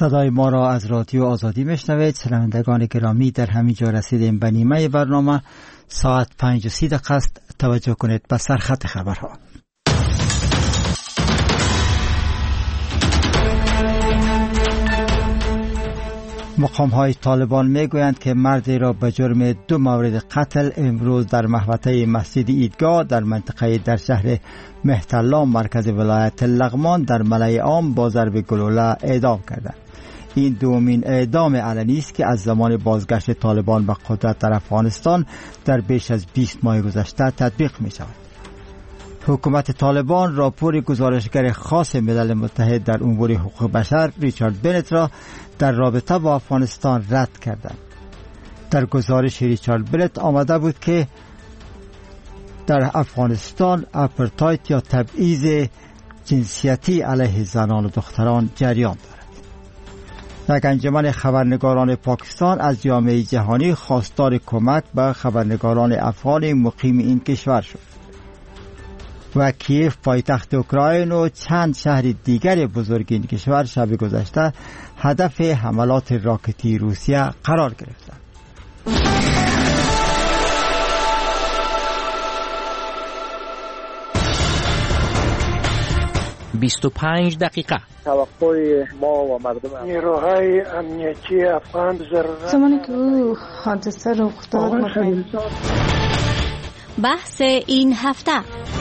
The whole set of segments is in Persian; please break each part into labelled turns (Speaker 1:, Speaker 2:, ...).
Speaker 1: صدای ما را از رادیو آزادی میشنوید. شنوندگان گرامی، در همین جا رسیدیم به نیمه برنامه. ساعت 5:30 است. توجه کنید به سرخط خبرها. مقام‌های طالبان میگویند که مردی را به جرم 2 مورد قتل امروز در محوطه مسجد عیدگاه در منطقه در شهر مهترلام مرکز ولایت لغمان در ملأ عام با ضرب گلوله اعدام کردند. این دومین اعدام علنی است که از زمان بازگشت طالبان به قدرت در افغانستان در بیش از 20 ماه گذشته تطبیق می شود. حکومت طالبان راپور گزارشگر خاص ملل متحد در امور حقوق بشر ریچارد بنت را در رابطه با افغانستان رد کردند. در گزارش ریچارد بنت آمده بود که در افغانستان اپارتاید یا تبعیض جنسیتی علیه زنان و دختران جریان دارد. یک انجمن خبرنگاران پاکستان از جامعه جهانی خواستار کمک به خبرنگاران افغان مقیم این کشور شد. و کیف پایتخت اوکراین و چند شهر دیگر بزرگ این کشور شب گذشته هدف حملات راکتی روسیه قرار گرفتند.
Speaker 2: 25 دقیقه.
Speaker 3: توقع ما و مردم
Speaker 4: نیروهای امنیتی افغان
Speaker 5: زمانی که او حادثه رخ داد
Speaker 6: بحث این هفته.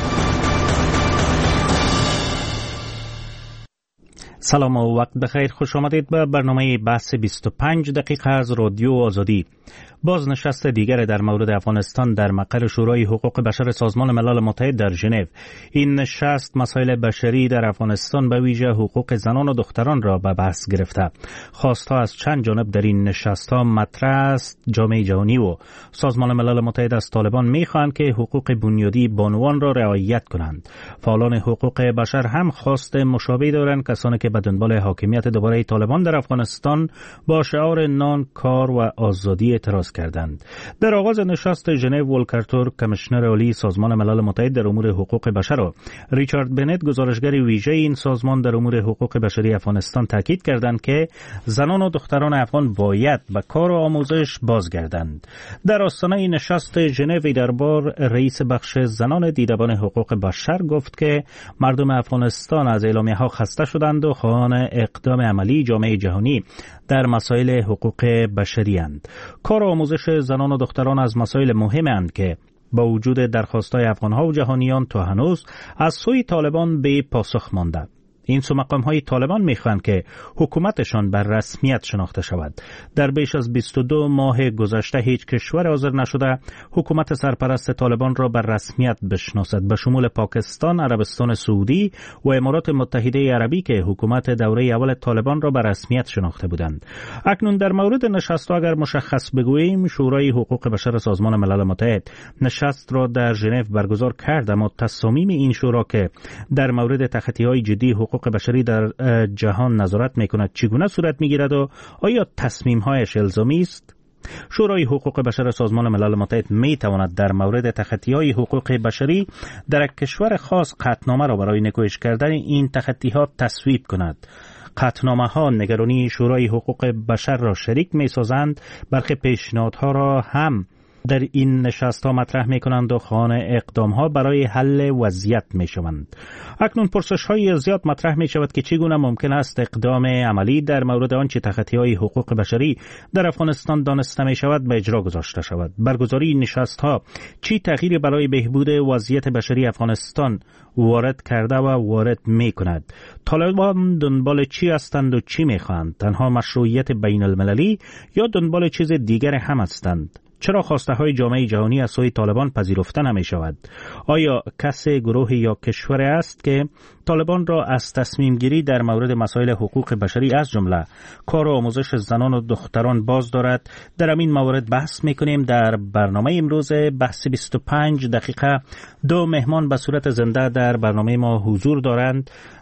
Speaker 2: سلام و وقت بخیر. خوش آمدید به برنامه بحث 25 دقیقه از رادیو آزادی. بازنشست دیگر در مورد افغانستان در مقر شورای حقوق بشر سازمان ملل متحد در ژنو. این نشست مسائل بشری در افغانستان به ویژه حقوق زنان و دختران را به بحث گرفته. خواستها از چند جانب در این نشست‌ها مطرح است. جامعه جهانی و سازمان ملل متحد از طالبان می‌خواهند که حقوق بنیادی بانوان را رعایت کنند. فعالان حقوق بشر هم خواست مشابه دارند، کسانی که به دنبال حاکمیت دوباره طالبان در افغانستان با شعار نان، کار و آزادی اعتراض کردند. در آغاز نشست ژنو، ولکر تورک، کمیشنر عالی سازمان ملل متحد در امور حقوق بشر و ریچارد بنت، گزارشگر ویژه این سازمان در امور حقوق بشری افغانستان، تاکید کردند که زنان و دختران افغان باید به کار و آموزش بازگردند. در آستانه نشست ژنو دربار، رئیس بخش زنان دیدبان حقوق بشر گفت که مردم افغانستان از اعلامیه‌ها خسته شدند و خواهان اقدام عملی جامعه جهانی در مسائل حقوق بشری اند. کار و آموزش زنان و دختران از مسائل مهمند که با وجود درخواست‌های افغان‌ها و جهانیان تا هنوز از سوی طالبان به پاسخ مانده. این سو مقام‌های طالبان می‌خواهند که حکومتشان بر رسمیت شناخته شود. در بیش از 22 ماه گذشته هیچ کشور حاضر نشده حکومت سرپرست طالبان را بر رسمیت بشناسد، به شمول پاکستان، عربستان سعودی و امارات متحده عربی که حکومت دوره اول طالبان را بر رسمیت شناخته بودند. اکنون در مورد نشست اگر مشخص بگوییم، شورای حقوق بشر سازمان ملل متحد نشست را در ژنو برگزار کرد، اما تصامیم این شورا که در مورد تخطی‌های جدی حقوق بشری در جهان نظارت میکند چگونه صورت میگیرد و آیا تصمیم‌هایش الزامی است؟ شورای حقوق بشر سازمان ملل متحد میتواند در مورد تخطی‌های حقوق بشری در یک کشور خاص قطعنامه را برای نکوهش کردن این تخطی‌ها تصویب کند. قطعنامه‌ها نگرانی شورای حقوق بشر را شریک می‌سازند، برخی پیشنهادها را هم در این نشست‌ها مطرح می‌کنند و خواهان اقدام‌ها برای حل وضعیت می‌شوند. اکنون پرسش‌های زیاد مطرح می‌شود که چگونه ممکن است اقدام عملی در مورد آنچه تخطی‌های حقوق بشری در افغانستان دانسته می‌شود به اجرا گذاشته شود. برگزاری این نشست‌ها چی تغییری برای بهبود وضعیت بشری افغانستان وارد کرده و وارد می‌کند؟ طالبان دنبال چی هستند و چی می‌خواهند؟ تنها مشروعیت بین‌المللی یا دنبال چیز دیگر هم هستند؟ چرا خواسته های جامعه جهانی از سوی طالبان پذیرفته نمی شود؟ آیا کسی، گروه یا کشور است که طالبان را از تصمیم گیری در مورد مسائل حقوق بشری از جمله کار و آموزش زنان و دختران باز دارد؟ در این موارد بحث می کنیم. در برنامه امروز بحث 25 دقیقه 2 مهمان به صورت زنده در برنامه ما حضور دارند.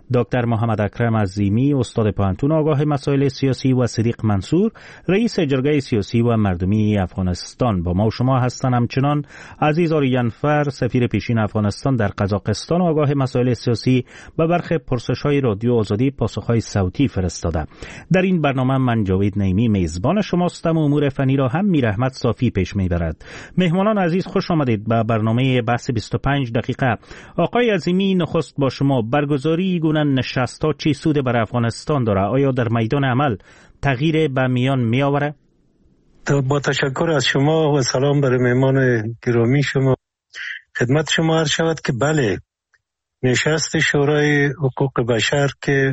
Speaker 2: دکتر محمد اکرم عظیمی استاد پوهنتون آگاه مسائل سیاسی و صدیق منصور رئیس جرگه سیاسی و مردمی افغانستان با ما و شما هستند. همچنان عزیز آریانفر سفیر پیشین افغانستان در قزاقستان آگاه مسائل سیاسی به برخی پرسش‌های رادیو آزادی پاسخ‌های صوتی فرستاده. در این برنامه من جاوید نعیمی میزبان شماستم و امور فنی را هم میرحمت صافی پیش میبرد. مهمانان عزیز خوش آمدید به برنامه بحث 25 دقیقه. آقای عظیمی، نخست با شما برگزاری گونه نشست‌ها چی سود بر افغانستان داره؟ آیا در میدان عمل تغییر به میان می آوره؟
Speaker 7: با تشکر از شما و سلام برای مهمان گرامی شما. خدمت شما عرض شود که بله، نشست شورای حقوق بشر که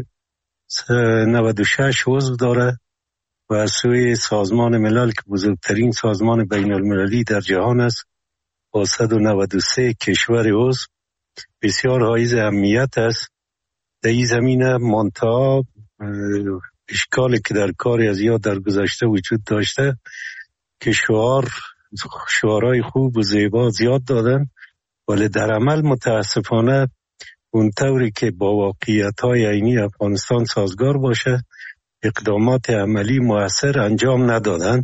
Speaker 7: 96 عضو داره و از سوی سازمان ملل که بزرگترین سازمان بین المللی در جهان است با 193 کشور عضو بسیار حائز اهمیت است. در این زمینه منتها اشکالی که در کاری از یاد در گذشته وجود داشته که شعارهای خوب و زیبا زیاد دادن، ولی در عمل متاسفانه اون طوری که با واقعیت‌های عینی افغانستان سازگار باشه اقدامات عملی مؤثر انجام ندادن.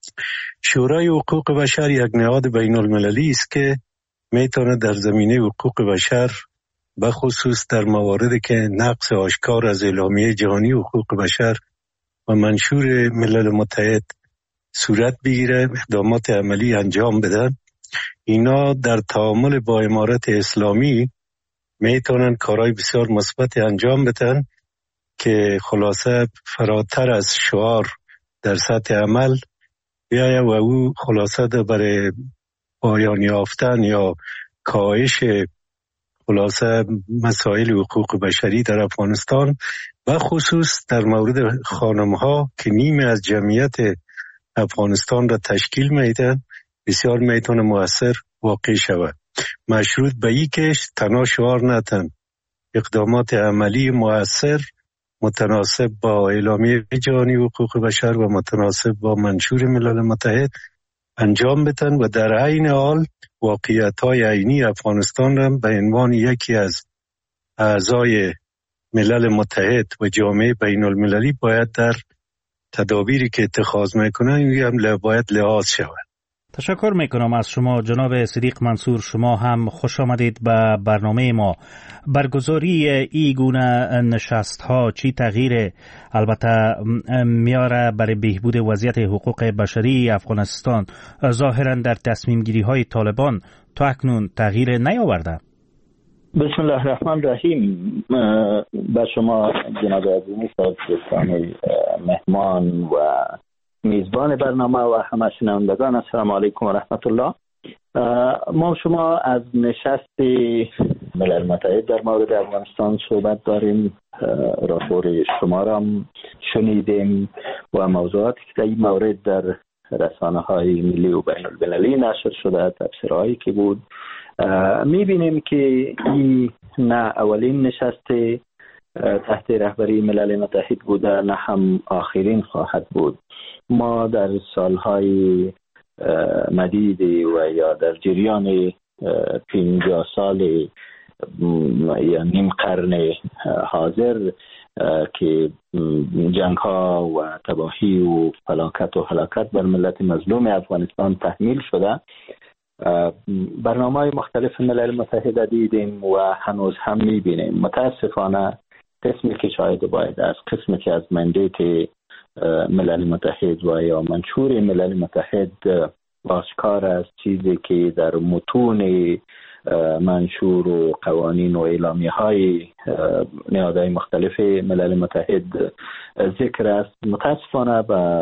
Speaker 7: شورای حقوق بشر یک نهاد بین المللی است که میتونه در زمینه حقوق بشر به خصوص در مواردی که نقض آشکار از اعلامیه جهانی حقوق بشر و منشور ملل متحد صورت بگیره اقدامات عملی انجام بدن. اینا در تعامل با امارت اسلامی میتونن کارهای بسیار مثبت انجام بدن که خلاصه فراتر از شعار در سطح عمل بیاید و او خلاصه برای پایان یافتن یا کاهش خلاصه مسائل حقوق بشری در افغانستان و خصوص در مورد خانم‌ها که نیمه از جمعیت افغانستان را تشکیل میدن بسیار میتونه مؤثر واقع شود. مشروط به این که تنها شعار نتن، اقدامات عملی مؤثر متناسب با اعلامیه جهانی حقوق بشر و متناسب با منشور ملل متحد انجام بدن و در عین حال واقعیت‌های عینی افغانستان را به عنوان یکی از اعضای ملل متحد و جامعه بین المللی باید در تدابیری که اتخاذ میکنن هم باید لحاظ شود.
Speaker 2: تشکر میکنم از شما جناب صدیق منصور. شما هم خوش آمدید به برنامه ما. برگزاری ای گونه نشست ها چی تغییر البته میاره برای بهبود وضعیت حقوق بشری افغانستان؟ ظاهرا در تصمیم گیری های طالبان تا اکنون تغییر نیاورده.
Speaker 8: بسم الله الرحمن الرحیم. با شما جناب عظیمی صاحب دوستان مهمان و میزبان برنامه و همه شنوندگان السلام علیکم و رحمت الله. ما شما از نشست ملل متحد در مورد افغانستان صحبت داریم، راپور شما را شنیدیم و موضوعاتی که در این مورد در رسانه‌های ملی و بین المللی نشر شده، تفسیرهایی که بود، می‌بینیم که این نه اولین نشست تحت رهبری ملل متحد بوده نه هم آخرین خواهد بود. ما در سالهای مدید و یا در جریان 50 سال یا نیم قرن حاضر که جنگ ها و تباهی و فلاکت و هلاکت بر ملت مظلوم افغانستان تحمیل شده، برنامه‌های مختلف ملل متحد دیدیم و هنوز هم می‌بینیم. متاسفانه قسمی که شاید باید است، قسمی که از مندیت ملل متحد و یا منشور ملل متحد آشکار است، چیزی که در متون منشور و قوانین و اعلامیه های نهادهای مختلف ملل متحد ذکر است، متاسفانه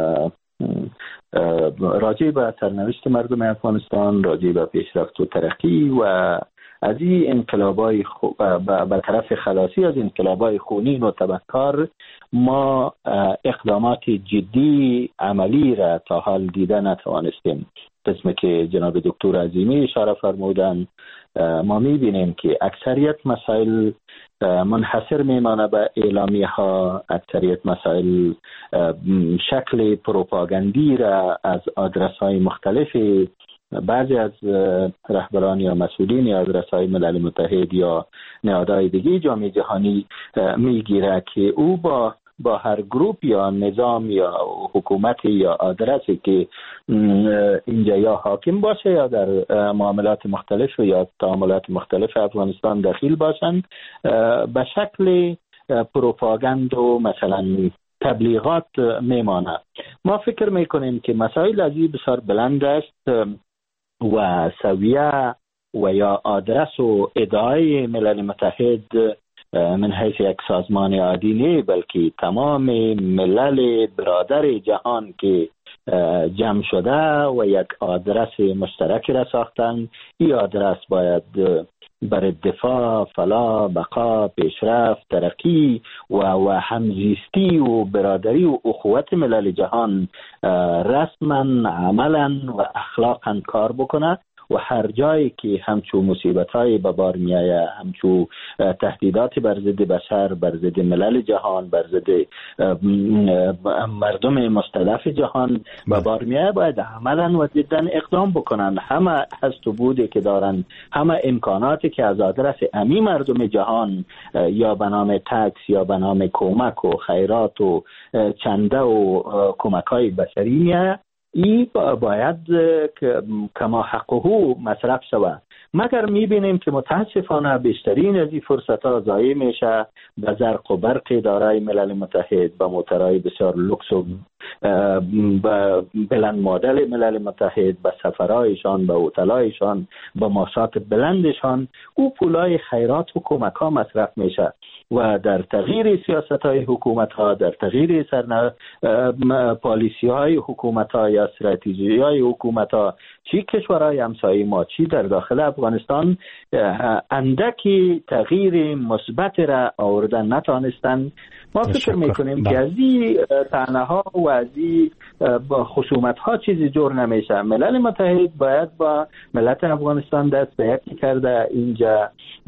Speaker 8: راجع به سرنوشت مردم افغانستان، راجع به پیشرفت و ترقی و از این انقلابای به طرف خلاصی از انقلابای خونین و تبهکار ما اقدامات جدی عملی را تا حال دیده نتوانستیم. قسمی که جناب دکتر عظیمی اشاره فرمودن، ما میبینیم که اکثریت مسائل منحصر میمانه به اعلامیه ها، اکثریت مسائل شکل پروپاگاندی را از آدرس های مختلف بعضی از رهبران یا مسئولین یا از رسانه‌های ملل متحد یا نهادهای دیگه جامعه جهانی میگیره که او با هر گروپ یا نظام یا حکومت یا آدرسی که اینجا یا حاکم باشه یا در معاملات مختلف یا تعاملات مختلف افغانستان دخیل باشند به شکل پروپاگاند و مثلا تبلیغات میمانه. ما فکر میکنیم که مسائل ازی بسیار بلند است و سویه و یا آدرس و ادعای ملل متحد من حیث یک سازمان عادی نه، بلکه تمام ملل برادر جهان که جمع شده و یک آدرس مشترک را ساختن. این آدرس باید بر دفاع، فلاح، بقا، پیشرفت، ترقی و همزیستی و برادری و اخوت ملل جهان رسما، عملا و اخلاقا کار بکنه و هر جایی که همچو مصیبت‌های به بار می‌آید، همچو تهدیدات بر ضد بشر، بر ضد ملل جهان، بر ضد مردم مستضعف جهان به بار می‌آید، باید عملاً و جداً اقدام بکنن. همه هست و بودی که دارن، همه امکاناتی که از آدرس امی مردم جهان یا به نام تکس یا به نام کمک و خیرات و چنده و کمک‌های بشری می‌آید، ای باید کما حقه مصرف شود. مگر میبینیم که متاسفانه بیشترین از این فرصت ها ضایع میشه به زرق و برق دارای ملل متحد، به موترهای بسیار لوکس و بلند مدل ملل متحد، به سفرهایشان، به هتل‌هایشان، به ماسات بلندشان. او پولای خیرات و کمک ها مصرف میشه و در تغییر سیاست های حکومت ها، در تغییر پالیسی های حکومت ها یا استراتژی های حکومت ها، چی کشورهای همسایه ما چی در داخل افغانستان اندکی تغییر مثبت را آوردن نتانستند. ما فکر میکنیم که از این طعنه ها و از این خصومت ها چیزی جور نمیشه. ملل متحد باید با ملت افغانستان دست به یکی کرده. اینجا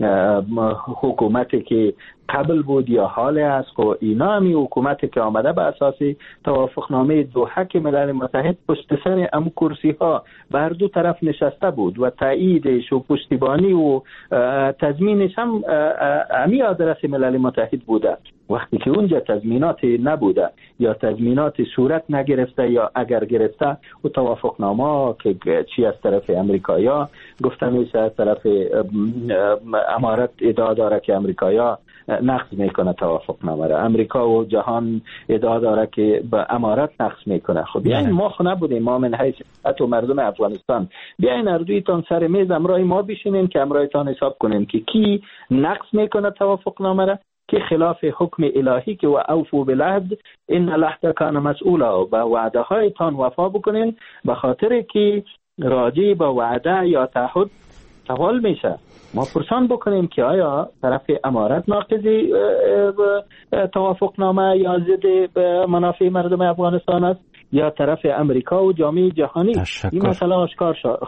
Speaker 8: حکومتی که قبل بود یا حال است و اینا همی حکومتی که آمده به اساس توافقنامه دوحه که ملل متحد پشت سر ام کرسی ها بر دو طرف نشسته بود و تاییدش و پشتیبانی و تضمینش هم امی آدرس ملل متحد بوده. وقتی که اونجا تضمینات نبوده یا تضمینات صورت نگرفته یا اگر گرفته و توافقنامه که چی از طرف امریکایا گفته میشه، از طرف امارت ادعا داره که امریکایا نقض میکنه توافقنامه را، امریکا و جهان ادعا داره که به امارت نقض میکنه. خب بیاین ما خو نبودیم، ما من حیث و مردم افغانستان بیاین اردویتان سر میز امرای ما بشینیم که امرایتان حساب کنیم که کی نقض میکنه توافقنامه را، که خلاف حکم الهی که و اوفو بالعهد ان العهد کان مسئولا، با وعده هایتان وفا بکنین به خاطر که راجع به وعده یا تعهد سوال میشه. ما پرسان بکنیم که آیا طرف امارت ناقضی توافقنامه یا ضد منافع مردم افغانستان است یا طرف امریکا و جامعه جهانی؟ این مسئله آشکار شد.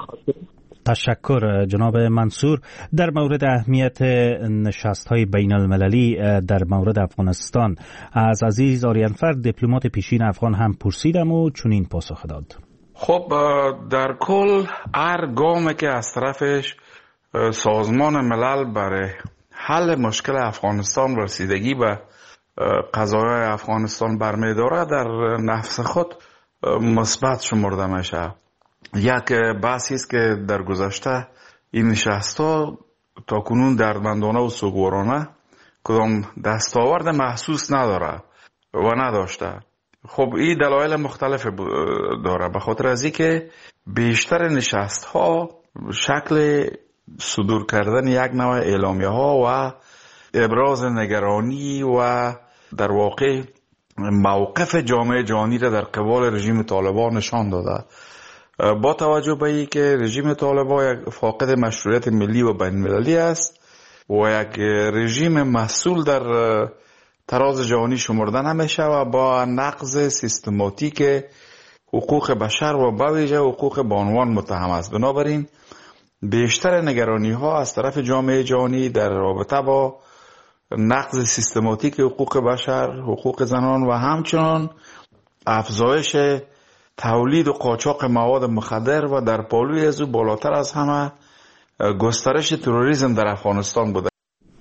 Speaker 2: تشکر جناب منصور. در مورد اهمیت نشست‌های بین المللی در مورد افغانستان از عزیز آریانفر دیپلمات پیشین افغان هم پرسیدم و چنین پاسخ داد.
Speaker 9: خب در کل هر گامی که از طرفش سازمان ملل برای حل مشکل افغانستان و رسیدگی به قضایای افغانستان برمی‌داره در نفس خود مثبت شمرده میشه. یک بحثی است که در گذشته این نشست‌ها تا کنون دردمندانه و سوگوارانه کدام دستاورد محسوس نداره و نداشته. خب این دلایل مختلف داره، به خاطر از اینکه بیشتر نشست‌ها شکل صدور کردن یک نوع اعلامیه ها و ابراز نگرانی و در واقع موقف جامعه جهانی را در قبال رژیم طالبان نشان داده. با توجه به این که رژیم طالبان یک فاقد مشروعیت ملی و بین المللی است و یک رژیم مسئول در تراز جهانی شمرده نمیشه و با نقض سیستماتیک حقوق بشر و به ویژه حقوق بانوان متهم است. بنابراین بیشتر نگرانی ها از طرف جامعه جهانی در رابطه با نقض سیستماتیک حقوق بشر، حقوق زنان و همچنان افزایش تولید و قاچاق مواد مخدر و در پالوی از او بالاتر از همه گسترش تروریسم در افغانستان بوده.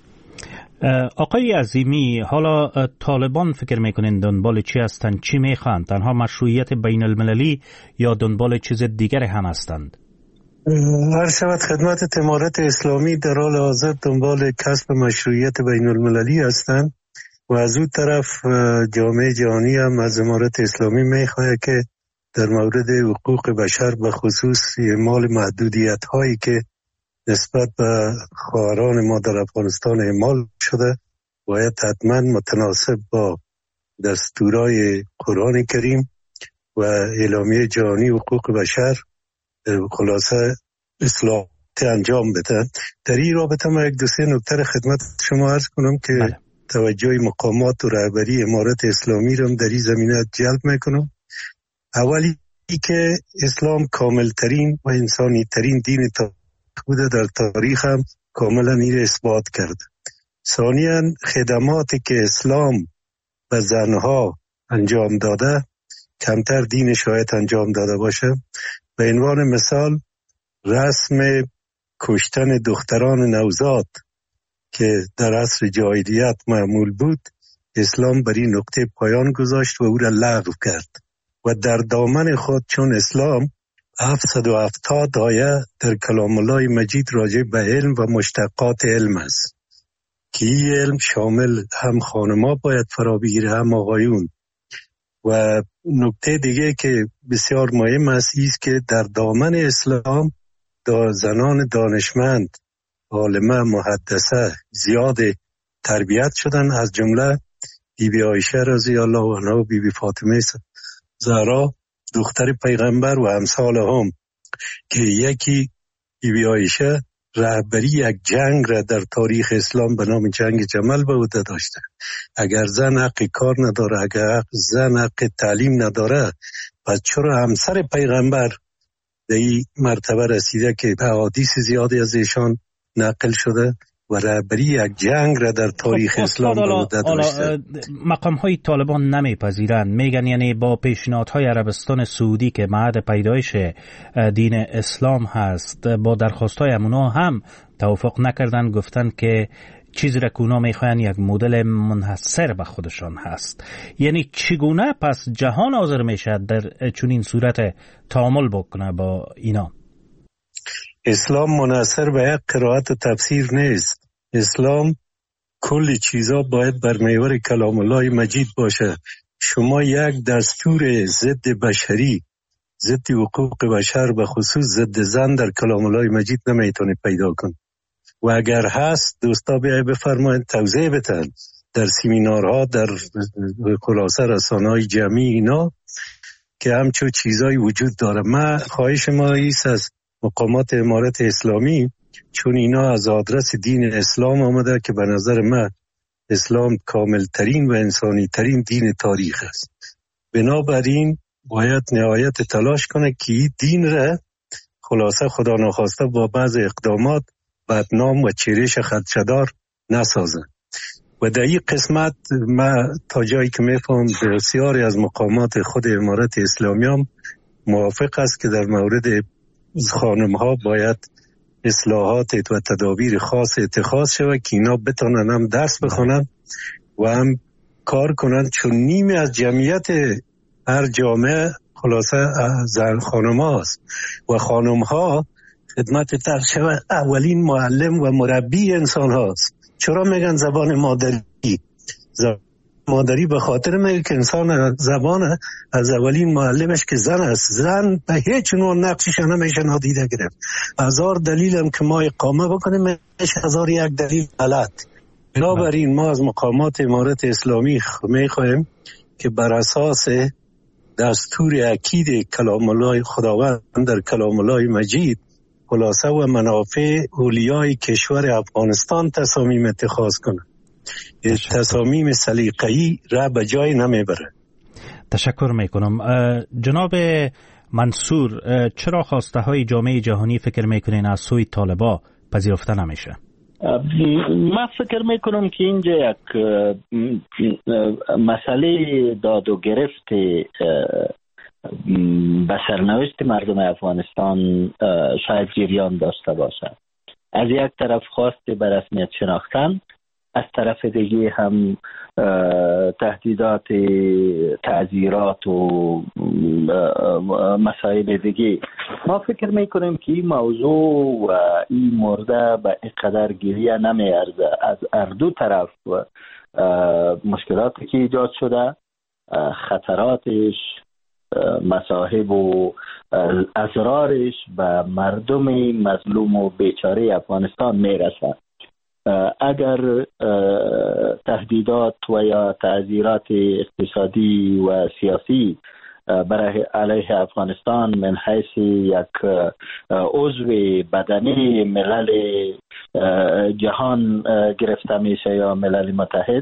Speaker 2: آقای عظیمی، حالا طالبان فکر میکنین دنبال چی هستند؟ چی میخواند؟ تنها مشروعیت بین المللی یا دنبال چیز دیگر هم هستند؟
Speaker 7: هر شود خدمت امارت اسلامی در حال حاضر دنبال کسب مشروعیت بین المللی هستند و از اون طرف جامعه جهانی هم از امارت اسلامی میخواهد که در مورد حقوق بشر به خصوص اعمال محدودیت هایی که نسبت به خواهران ما در افغانستان اعمال شده باید حتما متناسب با دستورای قرآن کریم و اعلامیه جهانی حقوق بشر خلاصه اصلاحات انجام بده. در این رابطه ما یک دو سه نکته خدمت شما عرض کنم که توجه مقامات و رهبری امارت اسلامی رو در این زمینه جلب میکنم. اولی که اسلام کاملترین و انسانی ترین دین بوده، در تاریخ هم کاملا این اثبات کرد. ثانیاً خدماتی که اسلام به زنها انجام داده کمتر دین شاید انجام داده باشه. به عنوان مثال رسم کشتن دختران نوزاد که در عصر جاهلیت معمول بود، اسلام بر این نقطه پایان گذاشت و او را لغو کرد و در دامن خود چون اسلام 770 آیه در کلام الله مجید راجع به علم و مشتقات علم است که این علم شامل هم خانما باید فرا بگیره هم آقایون. و نکته دیگه که بسیار مهم است که در دامن اسلام زنان دانشمند، عالمه، محدثه زیاد تربیت شدن، از جمله بیبی عایشه رضی الله عنها و بیبی فاطمه زهرا دختر پیغمبر و امثال هم که یکی بیبی عایشه رهبری یک جنگ را در تاریخ اسلام به نام جنگ جمل به عهده داشته. اگر زن حق کار نداره، اگر زن حق تعلیم نداره، پس چرا همسر پیغمبر در این مرتبه رسیده که احادیث زیادی از ایشان نقل شده و رهبری یک جنگ را در تاریخ اسلام به عهده داشته.
Speaker 2: مقام های طالبان نمیپذیرند، میگن یعنی با پیشنهادهای عربستان سعودی که معهد پیدایش دین اسلام هست با درخواست های اونا هم توافق نکردن، گفتن که چیزی را که اونا میخواین یک مدل منحصر به خودشان هست. یعنی چگونه پس جهان حاضر میشه در چنین صورت تعامل بکنه با اینا؟
Speaker 7: اسلام منحصر به یک قرائت و تفسیر نیست. اسلام کل چیزا باید بر محور کلام الله مجید باشه. شما یک دستور ضد بشری، ضد حقوق بشر به خصوص ضد زن در کلام الله مجید نمیتونید پیدا کن. و اگر هست دوستا بیایی بفرمایید توضیح بدن در سیمینارها، در خلاصه رسانه‌های جمعی اینا که همچون چیزایی وجود داره. من خواهش ما ایست از مقامات امارت اسلامی، چون اینا از آدرس دین اسلام آمده که به نظر من اسلام کاملترین و انسانی ترین دین تاریخ است، بنابراین باید نهایت تلاش کنه که این دین را خلاصه خدا ناخواسته با بعض اقدامات بدنام و چیرش خدشه‌دار نسازن. و در این قسمت من تا جایی که میفهم بسیاری از مقامات خود امارت اسلامی هم موافق است که در مورد خانم ها باید اصلاحات و تدابیر خاص اتخاذ شود که اینا بتونن هم درس بخونن و هم کار کنن، چون نیمی از جمعیت هر جامعه خلاصه خانم هاست و خانم ها خدمت تر شود اولین معلم و مربی انسان هاست. چرا میگن زبان مادری؟ مادری به خاطر میگه که انسان زبان از اولین معلمش که زن است. زن به هیچ نوع نقشش نمیشه نادیده گرفت. هزار دلیل هم که ما اقامه بکنیم میشه هزار یک دلیل غلط. بنابراین ما از مقامات امارت اسلامی میخوایم که بر اساس دستور اکید کلام الله خداوند در کلام الله مجید خلاصه و منافع اولیای کشور افغانستان تصامیم اتخاذ کنه. تصامیم سلیقه‌ای را به جای نمیبره.
Speaker 2: تشکر میکنم. جناب منصور، چرا خواسته های جامعه جهانی فکر میکنین از سوی طالبا پذیرفته نمیشه؟
Speaker 8: من فکر میکنم که اینجا یک مسئله داد و گرفت به سرنوشت مردم افغانستان شاید جریان داشته باشد. از یک طرف خواست به رسمیت شناختن، از طرف دیگه هم تهدیدات، تعزیرات و مسائل دیگه. ما فکر میکنیم که این موضوع و این مورد به اینقدر گریه نمیارزه. از هر دو طرف مشکلاتی که ایجاد شده، خطراتش، مصاحب و اضرارش به مردم مظلوم و بیچاره افغانستان میرسه. اگر تهدیدات و یا تعزیرات اقتصادی و سیاسی برای علیه افغانستان من حیث یک عضو بدنی ملل جهان گرفته میشه یا ملل متحد،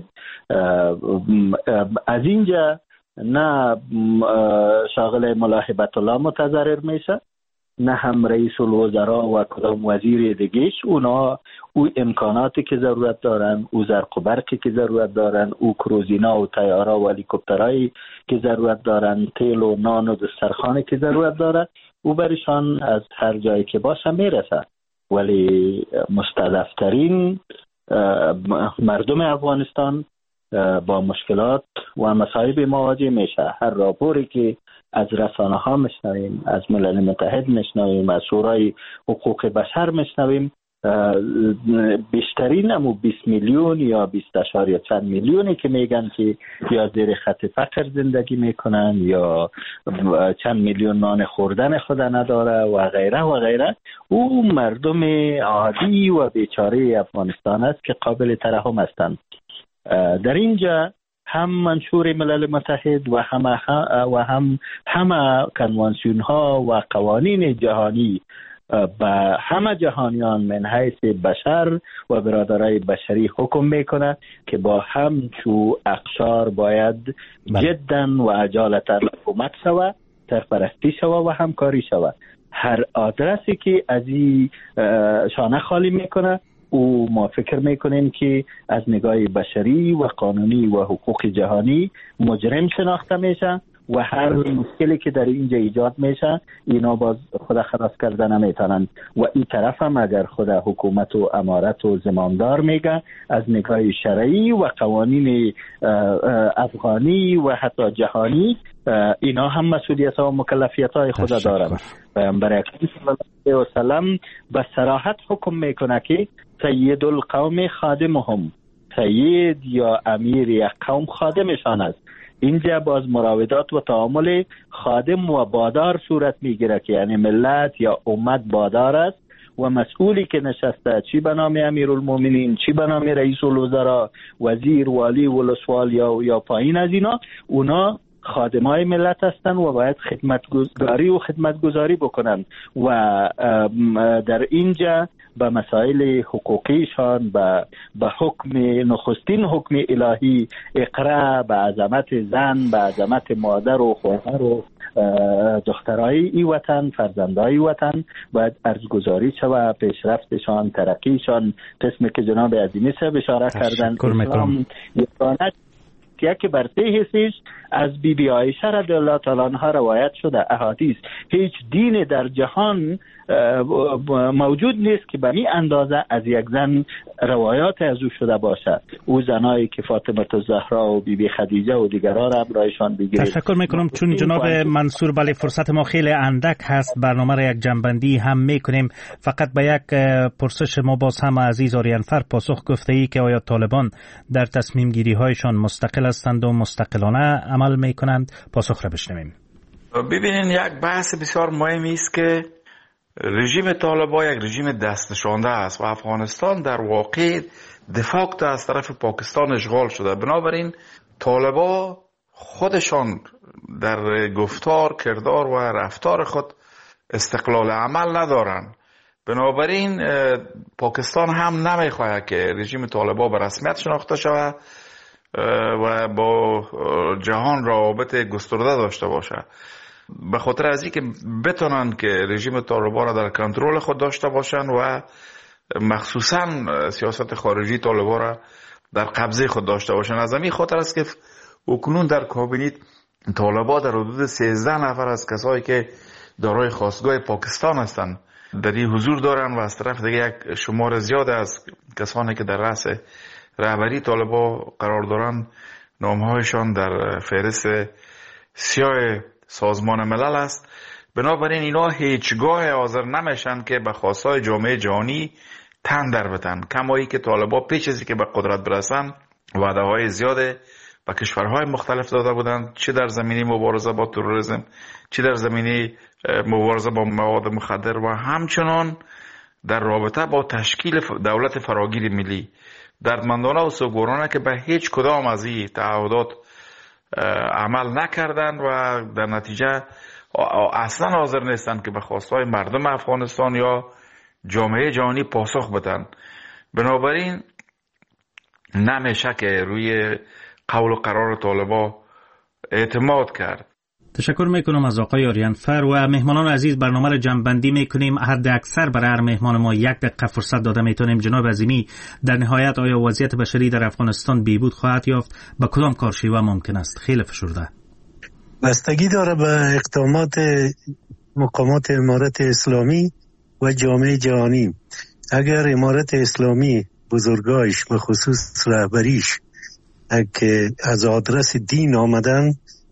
Speaker 8: از اینجا نه شاغل ملاحبت الله متضرر میشه، نه هم رئیس الوزراء و کدام وزیر دیگهش. اونا او امکاناتی که ضرورت دارن، او زرق و برقی که ضرورت دارن، او کروزینا و طیارا و هلیکوپترایی که ضرورت دارن، تیل و نان و دسترخوانی که ضرورت دارن، او برشان از هر جایی که باشه میرسه. ولی مستضعفترین مردم افغانستان با مشکلات و مصائب مواجه میشه. هر راپوری که از رسانه ها میشنویم، از ملل متحد میشنویم، از شورای حقوق بشر میشنویم، بیشترین همو 20 میلیون یا 20 اشاریه چند میلیونی که میگن که یا زیر خط فقر زندگی میکنن یا چند میلیون نان خوردن خود نداره و غیره و غیره، او مردم عادی و بیچاره افغانستان است که قابل ترحم هستند. در اینجا هم منشور ملل متحد و همه کنوانسیون ها و قوانین جهانی به همه جهانیان من حیث بشر و برادرای بشری حکم میکنه که با همچو اقشار باید جدا و عجالتا حکومت شوه، سرپرستی شوه و همکاری شوه. هر آدرسی که از این شانه خالی میکنه او ما فکر میکنیم که از نگاه بشری و قانونی و حقوق جهانی مجرم شناخته میشه و هر مشکلی که در اینجا ایجاد میشه اینا باز خود خلاص کرده نمیتونن. و این طرف هم اگر خود حکومت و امارت و زمامدار میگه از نگاه شرعی و قوانین افغانی و حتی جهانی اینا هم مسئولیت و مکلفیت های خود دارن. پیامبر اکرم صلی الله علیه و سلم به صراحت حکم میکنه که سید القوم خادمهم، سید یا امیر یک قوم خادمشان است. اینجا باز مراودات و تعامل خادم و بادار صورت میگیره که یعنی ملت یا امت بادار است و مسئولی که نشسته، چی به نام امیرالمومنین، چی به نام رئیس الوزراء، وزیر، والی، ولسوال یا پایین از اینا، اونا خادمای ملت هستند و باید خدمتگزاری و خدمتگزاری بکنن و در اینجا به مسائل حقوقیشان به حکم نخستین حکم الهی اقرا، به عظمت زن، به عظمت مادر و خواهر و دخترای ای وطن، فرزندای وطن باید ارزگزاری شوه. پیشرفتشان، ترقیشان، قسمی که جناب عظیمی صاحب اشاره کردن که بر 3 حصش از بی عایشه رضی الله تعالی عنها روایت شده. احادیث هیچ دین در جهان موجود نیست که به این اندازه از یک زن روایات از او شده باشد. او زنایی که فاطمه الزهرا و بی خدیجه و دیگرها را برایشان بگیرید.
Speaker 2: تشکر میکنم. چون جناب منصور بله فرصت ما خیلی اندک هست، برنامه را یک جنبندی هم میکنیم. فقط به یک پرسش ما باز هم عزیز آریانفر پاسخ گفته ای که آیا طالبان در تصمیم گیری هایشان مستقل هستند و مستقلانه عمل میکنند؟ پاسخ را بشنویم.
Speaker 9: ببینین یک بحث بسیار مهمی است که رژیم طالبان یک رژیم دستنشانده است و افغانستان در واقع دفاکت از طرف پاکستان اشغال شده. بنابراین طالبان خودشان در گفتار، کردار و رفتار خود استقلال عمل ندارن. بنابراین پاکستان هم نمیخواهد که رژیم طالبان به رسمیت شناخته شود و با جهان روابط گسترده داشته باشه، به خاطر از اینکه بتونن که رژیم طالبان را در کنترل خود داشته باشن و مخصوصا سیاست خارجی طالبان را در قبضه خود داشته باشن. از همین خاطر است که اکنون در کابینت طالبان در حدود 13 نفر از کسایی که دارای خاستگاه پاکستان هستند در این حضور دارن و از طرف دیگه یک شمار زیاد از کسانی که در رأس رهبری طالبان قرار دارن نامهایشان در فهرست سیاه سازمان ملل است. بنابراین اینا هیچگاه حاضر نمیشن که به خواستهای جامعه جهانی تن در بدن، کمایی که طالبان پیش از که به قدرت برسن وعده های زیاده به کشورهای مختلف داده بودند، چه در زمینه مبارزه با تروریسم، چه در زمینه مبارزه با مواد مخدر و همچنان در رابطه با تشکیل دولت فراگیر ملی. دردمندانه و سوگوارانه که به هیچ کدام از این تعهدات عمل نکردند و در نتیجه اصلا حاضر نیستند که به خواستهای مردم افغانستان یا جامعه جهانی پاسخ بدن. بنابراین نمیشه که روی قول و قرار طالبان اعتماد کرد.
Speaker 2: تشکر میکنم از آقای آریانفر و مهمانان عزیز. برنامه را جمع‌بندی میکنیم. حد اکثر برای هر مهمان ما 1 دقیقه فرصت داده میتونیم. جناب عظیمی، در نهایت آیا وضعیت بشری در افغانستان بهبود خواهد یافت؟ با کدام کارشیوه ممکن است؟ خیلی فشرده.
Speaker 7: بستگی داره به اقدامات مقامات امارت اسلامی و جامعه جهانی. اگر امارت اسلامی بزرگایش به خصوص رهبریش که از آدرس دین آمدن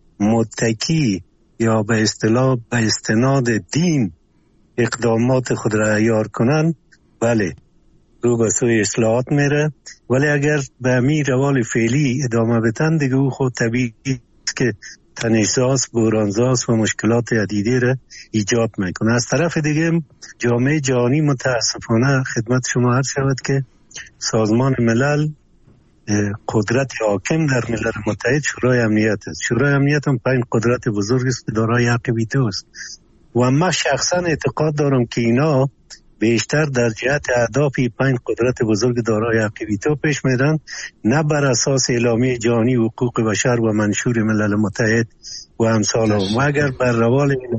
Speaker 7: متکی یا به اصطلاح به استناد دین اقدامات خود را عیار کنن، بله رو به سوی اصلاحات میره. ولی اگر به همین روال فعلی ادامه بدن دیگه او خود طبیعی است که تنش‌زاست، بحران‌زاست و مشکلات عدیده را ایجاد میکنه. از طرف دیگه جامعه جهانی متاسفانه خدمت شما عرض شود که سازمان ملل قدرت حاکم در ملل متحد شورای امنیت است. شورای امنیت هم 5 قدرت بزرگ است که دارای حق ویتو است و من شخصا اعتقاد دارم که اینا بیشتر در جهت اهداف 5 قدرت بزرگ دارای حق ویتو پیش میرن، نه بر اساس اعلامیه جهانی حقوق بشر و منشور ملل متحد و امثال هم. اگر بر روال اینا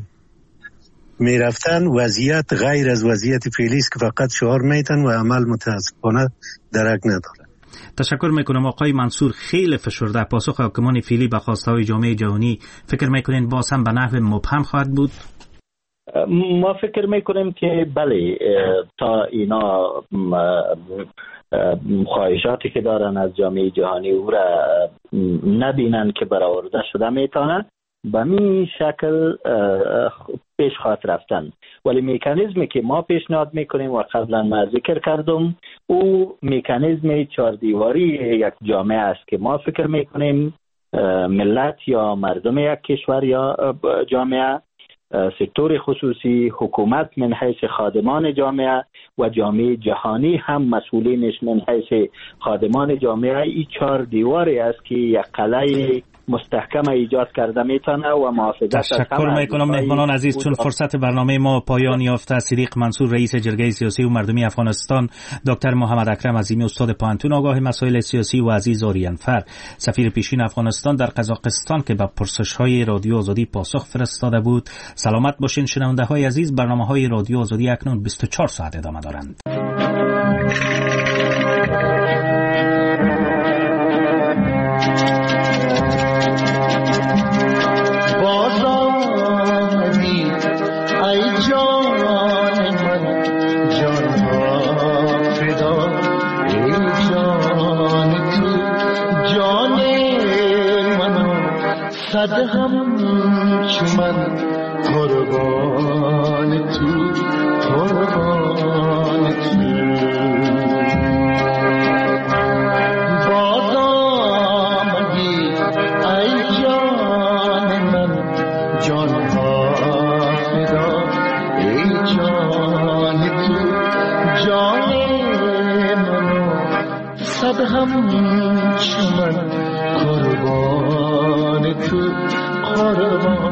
Speaker 7: میرفتن وضعیت غیر از وضعیت فعلی است که فقط شعار میتن و عمل متاسفانه درک نداره.
Speaker 2: تشکر میکنم آقای منصور. خیلی فشرده پاسخ حاکمان فعلی به خواستهای جامعه جهانی فکر میکنین باز هم به نحو مبهم خواهد بود؟
Speaker 8: ما فکر میکنیم که بله، تا اینا خواهشاتی که دارن از جامعه جهانی او را نبینن که برآورده شده میتونه به می شکل پیش خواهد رفتن. ولی مکانیزمی که ما پیشنهاد میکنیم و قبلا ما ذکر کردم، او مکانیزم 4 دیواری یک جامعه است که ما فکر میکنیم ملت یا مردم یک کشور یا جامعه، سکتور خصوصی، حکومت من حیث خادمان جامعه و جامعه جهانی هم مسئولینش من حیث خادمان جامعه، این 4 دیواری است که یک قلعه مستحکم ایجاد کرده میتونه و محافظت از
Speaker 2: تشکر میکنم مهمانان عزیز. چون فرصت برنامه ما پایان یافته، صدیق منصور رئیس جرگه سیاسی و مردمی افغانستان، دکتر محمد اکرم عظیمی استاد پانتون آگاه مسائل سیاسی و عزیز آریانفر سفیر پیشین افغانستان در قزاقستان که به پرسش‌های رادیو آزادی پاسخ فرستاده بود. سلامت باشین شنونده‌های عزیز. برنامه‌های رادیو آزادی اکنون 24 ساعت ادامه دارند.
Speaker 10: هم چمن قربان تو، قربان تو. باز آمدی ای جان من، جان ها فدا ای جان تو، جان منو صد هم چمن قربان تو، قربان